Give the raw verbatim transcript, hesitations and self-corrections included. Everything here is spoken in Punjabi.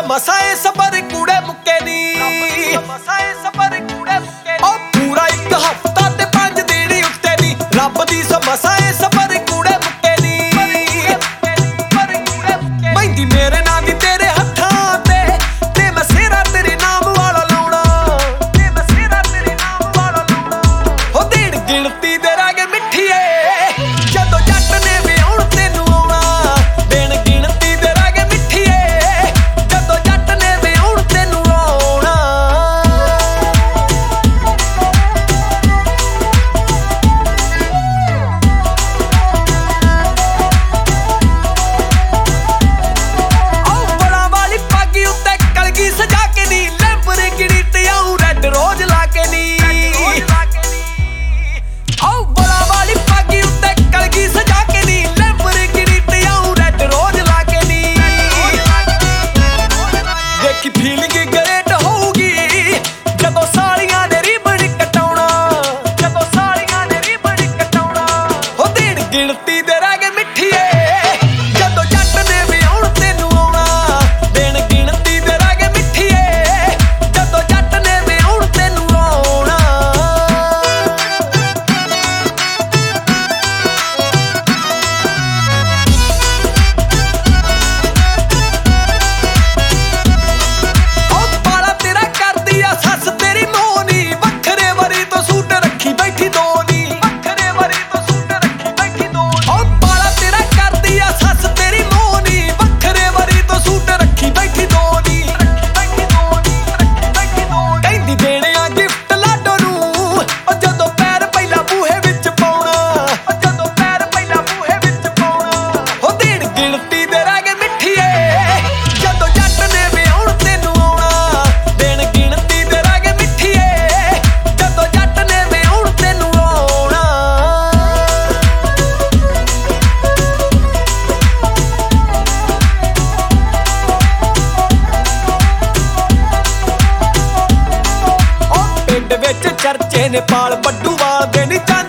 ਮਸਾ ਏ ਸਬਰ ਕੂੜੇ ਮੁੱਕੇ ਨੀ ਮਸਾ ਏ ਸਬਰ ਕੂੜੇ ਮੁੱਕੇ ਨੀ। ਉਹ ਪੂਰਾ ਇੱਕ ਹਫ਼ਤਾ ਤੇ ਪੰਜ ਦਿਨ ਉੱਤੇ ਨੀ ਰੱਬ ਦੀ ਸਮਸਾ ਏ ਸਬਰ ਕੂੜੇ ਮੁੱਕੇ ਨੀ। ਮਹਿੰਦੀ ਮੇਰੇ ਨਾਂ ਦੀ ਤੇਰੇ ਹੱਥਾਂ ਤੇ ਤੇ ਮੈਂ ਸਿਰਾ ਤੇਰੇ ਨਾਮ ਵਾਲਾ ਲਾਉਣਾ ਤੇ ਮੈਂ ਸਿਰਾ ਤੇਰੇ ਨਾਮ ਵਾਲਾ ਲਾਉਣਾ। ਹੋ ਦੇਣ ਗਿਣਤੀ ਦੇ ਰਾਗੇ ਮਿੱਠੀਏ ਜਦੋਂ ਜੱਟ ਨੇ ਵਿਆਹੁਣ ਤੈਨੂੰ ਆਉਣਾ। ਦੇਣ ਗਿਣਤੀ ਦੇ ਰਾਗੇ ਮਿੱਠੀਏ ਜਦੋਂ ਜੱਟ ਨੇ ਵਿਆਹੁਣ ਤੈਨੂੰ ਆਉਣਾ। ਆਹ ਬੜਾ ਵਾਲੀ ਪੱਗ ਉੱਤੇ ਕਲਗੀ ਸਜਾ ਕੇ ਨੀ ਲੈਂਬਰਗਿਨੀ ਤੇ ਆਉਂ ਰੈੱਡ ਰੋਜ਼ ਲਾ ਕੇ ਨੀ। ਆਹ ਬੜਾ ਵਾਲੀ ਪੱਗ ਉੱਤੇ ਕਲਗੀ ਸਜਾ ਕੇ ਨੀ ਲੈਂਬਰਗਿਨੀ ਤੇ ਆਉਂ ਰੈੱਡ ਰੋਜ਼ ਲਾ ਕੇ ਨੀ। ਦੇਖੀ ਫੀਲਿੰਗ ਗ੍ਰੇਟ ਹੋਊਗੀ ਜਦੋਂ ਸਾਲੀਆਂ ਨੇ ਰਿਬਨ ਕਟਾਉਣਾ ਜਦੋਂ ਸਾਲੀਆਂ ਨੇ ਰਿਬਨ ਕਟਾਉਣਾ। ਹੋ ਦੇਣ ਗਿਣਤੀ ਦੇ ਰਾਗੇ ਮਿੱਠੀਏ ਜਦੋਂ ਜੱਟ ਨੇ ਵਿਆਹੁਣ ਤੈਨੂੰ ਆਉਣਾ। ਦੇਣ ਗਿਣਤੀ ਦੇ ਰਾਗੇ ਮਿੱਠੀਏ ਜਦੋਂ ਜੱਟ ਨੇ ਵਿਆਹੁਣ ਤੈਨੂੰ ਆਉਣਾ। ਉਹ ਬਾਲਾ ਤੇਰਾ ਕਰਦੀ ਆ ਸੱਸ ਤੇਰੀ ਮੋਹਨੀ ਵੱਖਰੇ ਵਰੀ ਤੋਂ ਸੂਟ ਰੱਖੀ ਬੈਠੀ ਦੋ ਨੀ ਵੱਖਰੇ ਵਰੀ ਤੋਂ ਸੂਟ ਰੱਖੀ ਬੈਠੀ ਦੋ ਨੀ। ਉਹ ਬਾਲਾ ਤੇਰਾ ਕਰਦੀ ਆ ਸੱਸ ਤੇਰੀ ਮੋਹਨੀ ਵੱਖਰੇ ਵਰੀ ਤੋਂ ਸੂਟ ਰੱਖੀ ਬੈਠੀ ਦੋ ਨੀ ਰੱਖੀ ਬੈਠੀ ਦੋ ਨੀ ਰੱਖੀ ਬੈਠੀ ਦੋ ਨੀ। ਕਹਿੰਦੀ ਦੇਣੇ ਆ ਗਿਫਟ ਲਾਡੋ ਨੂੰ ਉਹ ਜਦੋਂ ਪੈਰ ਪਹਿਲਾਂ ਬੂਹੇ ਵਿੱਚ ਪਾਉਣਾ ਉਹ ਜਦੋਂ ਪੈਰ ਪਹਿਲਾਂ ਬੂਹੇ ਵਿੱਚ ਪਾਉਣਾ। ਹੋ ਦੇਣ ਗਿਣਤੀ ਦੇ ਰਾਗੇ ਮਿੱਠੀਏ ਜਦੋਂ ਜੱਟ ਨੇ ਵਿਆਹੁਣ ਤੈਨੂੰ ਆਉਣਾ। ਦੇਣ ਗਿਣਤੀ ਦੇ ਰਾਗੇ ਮਿੱਠੀਏ ਜਦੋਂ ਜੱਟ ਨੇ ਵਿਆਹੁਣ ਤੈਨੂੰ ਆਉਣਾ। ਉਹ ਪਿੰਡ ਵਿੱਚ ਚਰਚੇ ਨੇ ਪਾਲ ਬੱਡੂਵਾਲ ਦੇ ਨੀ।